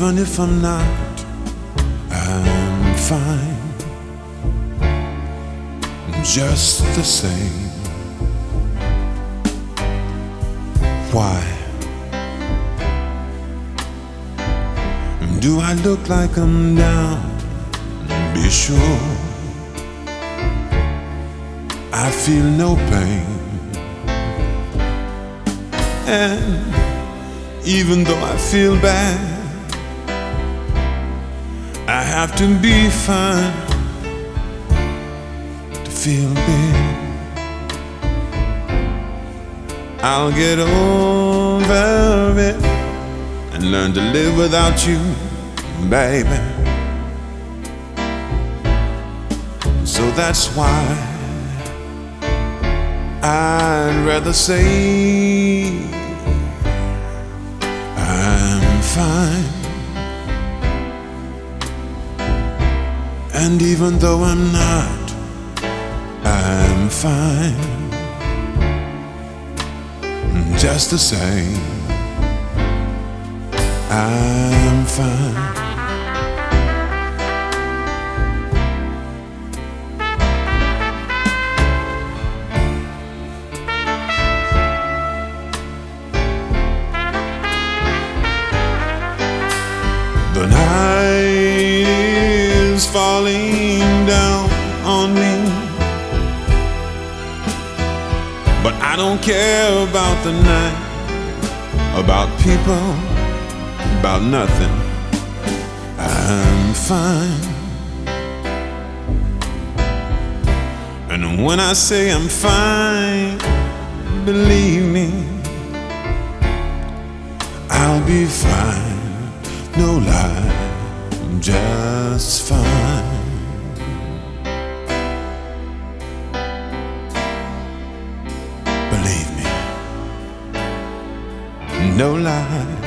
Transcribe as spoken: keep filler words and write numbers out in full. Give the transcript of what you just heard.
even if I'm not, I'm fine, just the same. Why do I look like I'm down? Be sure I feel no pain, and even though I feel bad, I have to be fine to feel big. I'll get over it and learn to live without you, baby. So that's why I'd rather say I'm fine. And even though I'm not, I'm fine, just the same. I'm fine. The night is falling down on me, but I don't care about the night, about people, about nothing. I'm fine. And when I say I'm fine, believe me, I'll be fine. No lie, I'm just fine. Believe me, no lie.